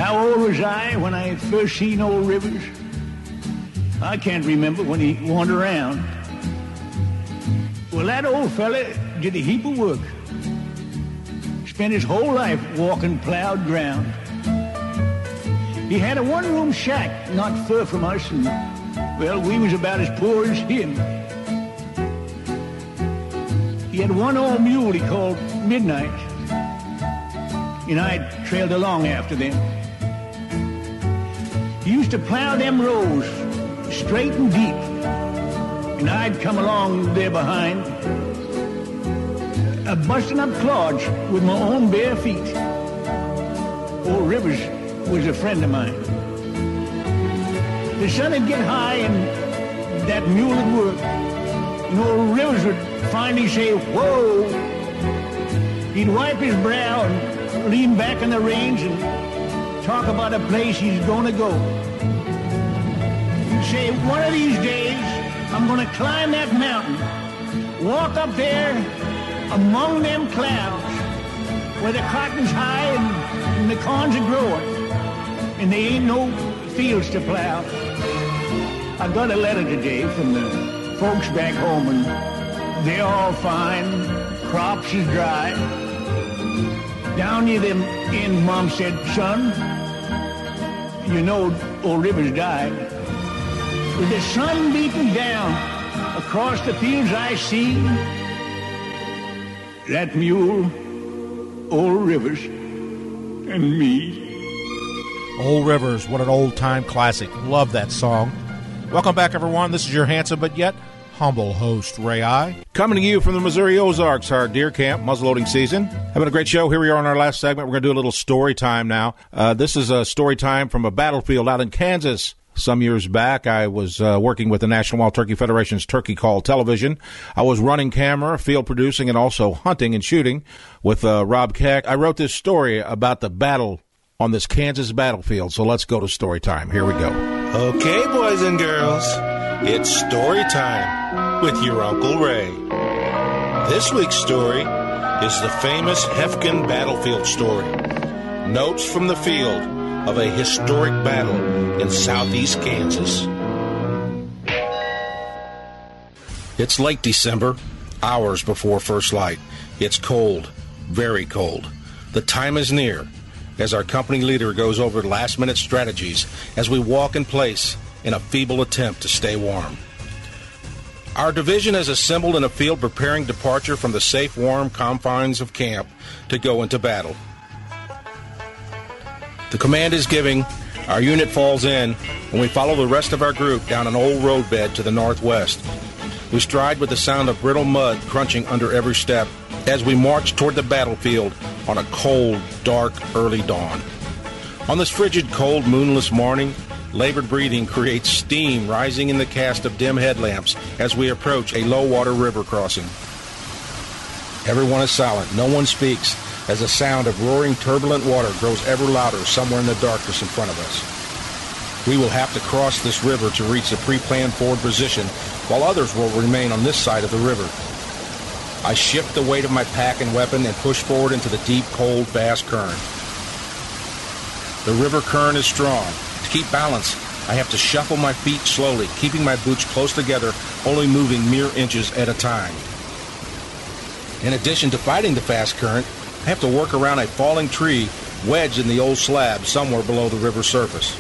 How old was I when I first seen old Rivers? I can't remember when he wandered around. Well, that old fella did a heap of work. Spent his whole life walking plowed ground. He had a one-room shack not far from us, and, well, we was about as poor as him. He had one old mule he called Midnight, and I trailed along after them. He used to plow them rows straight and deep, and I'd come along there behind, busting up clods with my own bare feet. Old Rivers was a friend of mine. The sun would get high and that mule would work, and old Rivers would finally say, "Whoa!" He'd wipe his brow and lean back on the reins and talk about a place he's gonna go. He'd say, "One of these days, I'm gonna climb that mountain, walk up there among them clouds where the cotton's high and the corn's are growing, and there ain't no fields to plow." I got a letter today from the folks back home, and they're all fine. Crops is dry. Down near them end, Mom said, "Son, you know old Rivers died." With the sun beating down across the fields I see, that mule, old Rivers, and me. Old Rivers, what an old-time classic. Love that song. Welcome back, everyone. This is your handsome but yet humble host, Ray I. Coming to you from the Missouri Ozarks, our deer camp, muzzleloading season. Having a great show. Here we are on our last segment. We're going to do a little story time now. This is a story time from a battlefield out in Kansas. Some years back, I was working with the National Wild Turkey Federation's Turkey Call Television. I was running camera, field producing, and also hunting and shooting with Rob Keck. I wrote this story about the battle on this Kansas battlefield. So let's go to story time. Here we go. Okay, boys and girls, it's story time with your Uncle Ray. This week's story is the famous Hefkin battlefield story. Notes from the field of a historic battle in southeast Kansas. It's late December, hours before first light. It's cold, very cold. The time is near as our company leader goes over last-minute strategies as we walk in place in a feeble attempt to stay warm. Our division is assembled in a field preparing departure from the safe, warm confines of camp to go into battle. The command is giving, our unit falls in, and we follow the rest of our group down an old roadbed to the northwest. We stride with the sound of brittle mud crunching under every step as we march toward the battlefield on a cold, dark, early dawn. On this frigid, cold, moonless morning, labored breathing creates steam rising in the cast of dim headlamps as we approach a low-water river crossing. Everyone is silent. No one speaks as the sound of roaring, turbulent water grows ever louder somewhere in the darkness in front of us. We will have to cross this river to reach the pre-planned forward position, while others will remain on this side of the river. I shift the weight of my pack and weapon and push forward into the deep, cold, fast current. The river current is strong. To keep balance, I have to shuffle my feet slowly, keeping my boots close together, only moving mere inches at a time. In addition to fighting the fast current, I have to work around a falling tree wedged in the old slab somewhere below the river surface.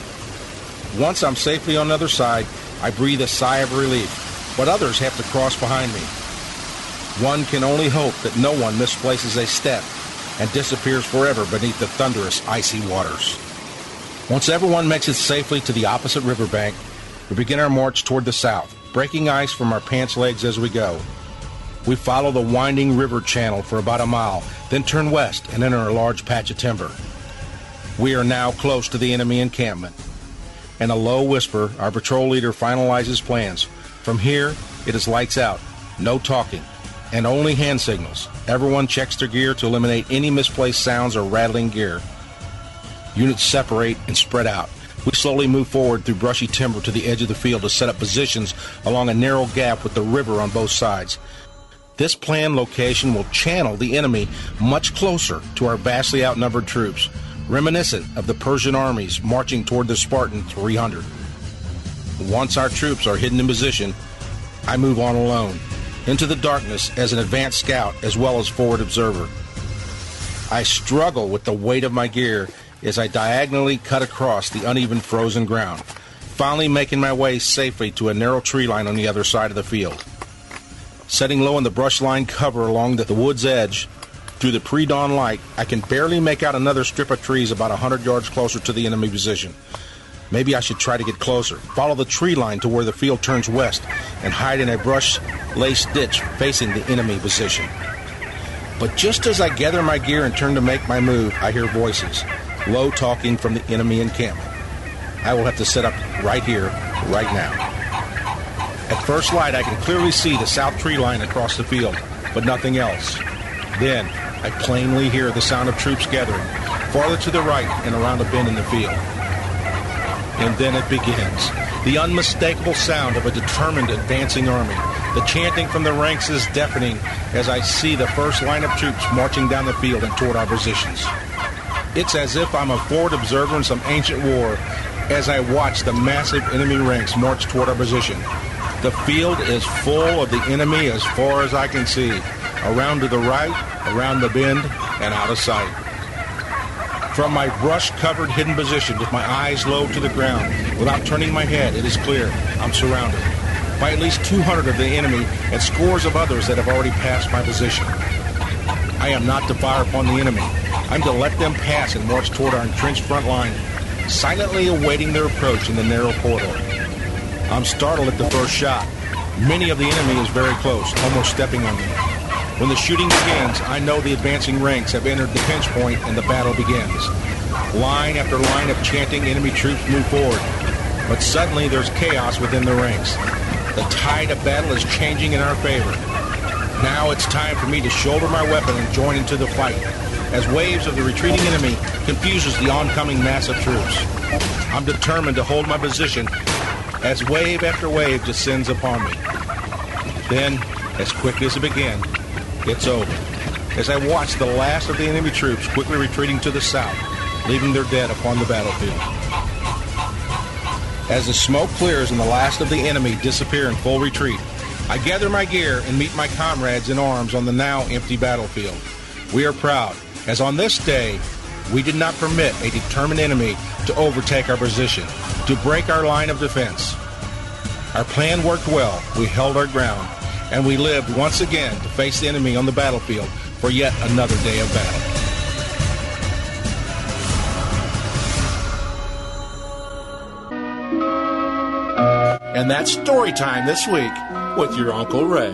Once I'm safely on the other side, I breathe a sigh of relief, but others have to cross behind me. One can only hope that no one misplaces a step and disappears forever beneath the thunderous, icy waters. Once everyone makes it safely to the opposite riverbank, we begin our march toward the south, breaking ice from our pants legs as we go. We follow the winding river channel for about a mile, then turn west and enter a large patch of timber. We are now close to the enemy encampment. In a low whisper, our patrol leader finalizes plans. From here, it is lights out, no talking, and only hand signals. Everyone checks their gear to eliminate any misplaced sounds or rattling gear. Units separate and spread out. We slowly move forward through brushy timber to the edge of the field to set up positions along a narrow gap with the river on both sides. This planned location will channel the enemy much closer to our vastly outnumbered troops. reminiscent of the Persian armies marching toward the Spartan 300. Once our troops are hidden in position, I move on alone, into the darkness as an advanced scout as well as forward observer. I struggle with the weight of my gear as I diagonally cut across the uneven frozen ground, finally making my way safely to a narrow tree line on the other side of the field. Setting low in the brush line cover along the wood's edge, through the pre-dawn light, I can barely make out another strip of trees about 100 yards closer to the enemy position. Maybe I should try to get closer, follow the tree line to where the field turns west, and hide in a brush-laced ditch facing the enemy position. But just as I gather my gear and turn to make my move, I hear voices, low talking from the enemy encampment. I will have to set up right here, right now. At first light, I can clearly see the south tree line across the field, but nothing else. Then, I plainly hear the sound of troops gathering, farther to the right and around a bend in the field. And then it begins. The unmistakable sound of a determined advancing army. The chanting from the ranks is deafening as I see the first line of troops marching down the field and toward our positions. It's as if I'm a forward observer in some ancient war as I watch the massive enemy ranks march toward our position. The field is full of the enemy as far as I can see. Around to the right, around the bend, and out of sight. From my brush-covered hidden position with my eyes low to the ground, without turning my head, it is clear I'm surrounded by at least 200 of the enemy and scores of others that have already passed my position. I am not to fire upon the enemy. I'm to let them pass and march toward our entrenched front line, silently awaiting their approach in the narrow corridor. I'm startled at the first shot. Many of the enemy is very close, almost stepping on me. When the shooting begins, I know the advancing ranks have entered the pinch point and the battle begins. Line after line of chanting enemy troops move forward, but suddenly there's chaos within the ranks. The tide of battle is changing in our favor. Now it's time for me to shoulder my weapon and join into the fight, as waves of the retreating enemy confuses the oncoming mass of troops. I'm determined to hold my position as wave after wave descends upon me. Then, as quickly as it began, it's over, as I watch the last of the enemy troops quickly retreating to the south, leaving their dead upon the battlefield. As the smoke clears and the last of the enemy disappear in full retreat, I gather my gear and meet my comrades in arms on the now empty battlefield. We are proud, as on this day, we did not permit a determined enemy to overtake our position, to break our line of defense. Our plan worked well, we held our ground, and we lived once again to face the enemy on the battlefield for yet another day of battle. And that's story time this week with your Uncle Ray.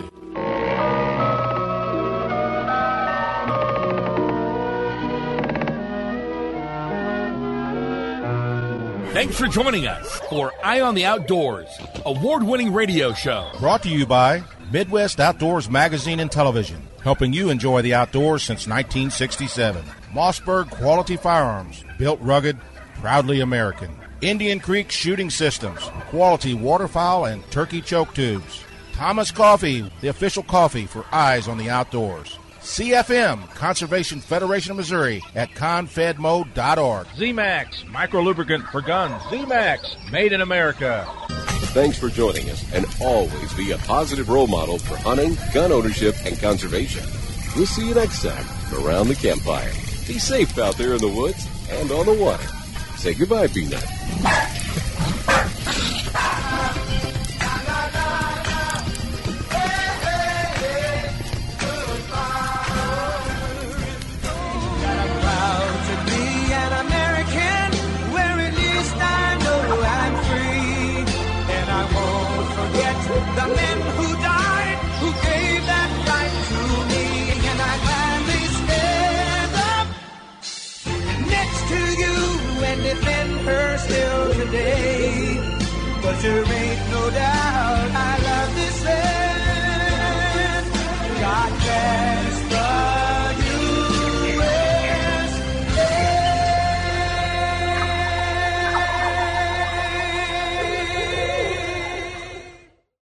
Thanks for joining us for Eye on the Outdoors, award-winning radio show. Brought to you by Midwest Outdoors Magazine and Television, helping you enjoy the outdoors since 1967. Mossberg Quality Firearms, built rugged, proudly American. Indian Creek Shooting Systems, quality waterfowl and turkey choke tubes. Thomas Coffee, the official coffee for eyes on the outdoors. CFM, Conservation Federation of Missouri, at confedmo.org. Z-Max, micro lubricant for guns. Z-Max, made in America. Thanks for joining us, and always be a positive role model for hunting, gun ownership, and conservation. We'll see you next time around the campfire. Be safe out there in the woods and on the water. Say goodbye, Peanut. The men who died, who gave that right to me, and I gladly stand up next to you and defend her still today, 'cause there ain't no doubt